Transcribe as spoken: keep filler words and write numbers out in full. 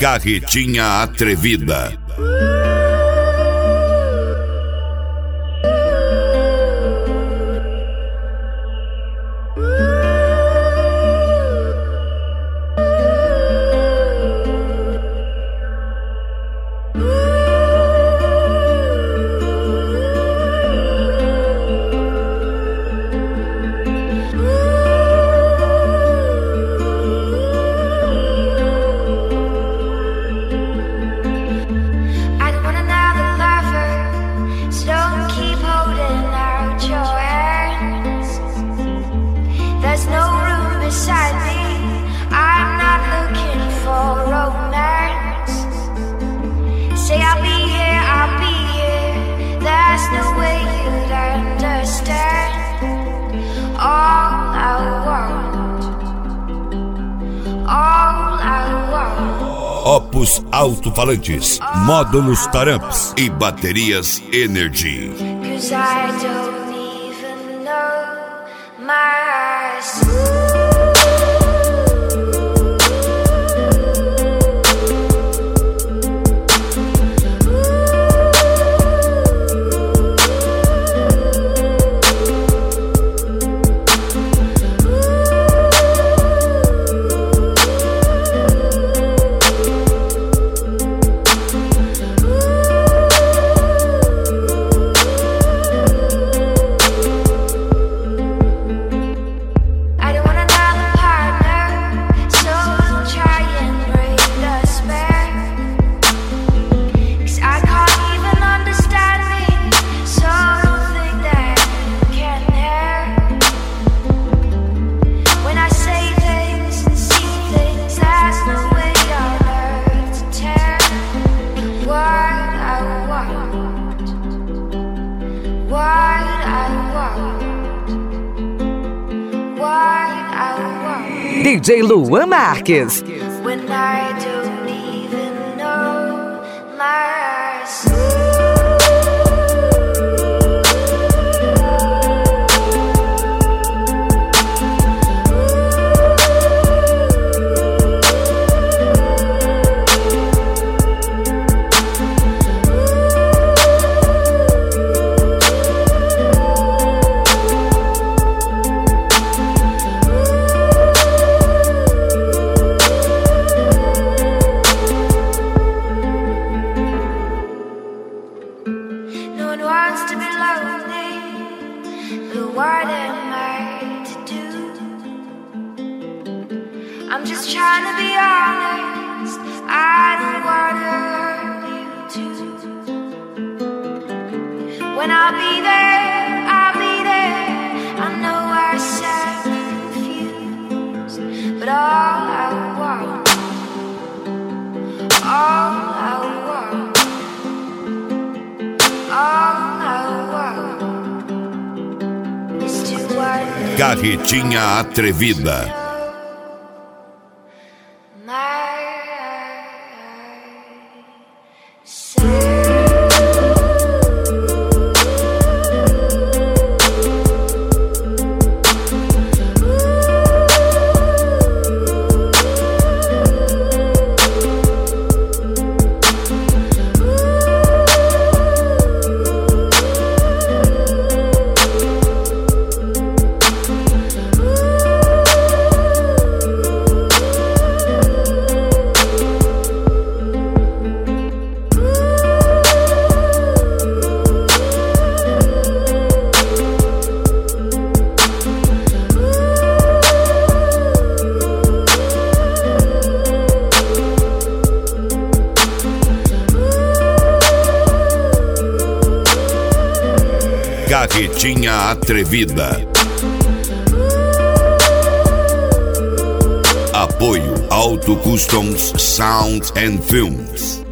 Carretinha Atrevida. Opus alto-falantes, módulos Taramps e baterias Energy. D J Luan Marques. I'm just trying to be honest. I don't wanna hurt you too. When I'll be there, I'll be there. I know I sound confused, but all I want, all I want, all I want is to wonder. Carretinha Atrevida. Carretinha Atrevida. Apoio Auto Customs Sound and Films.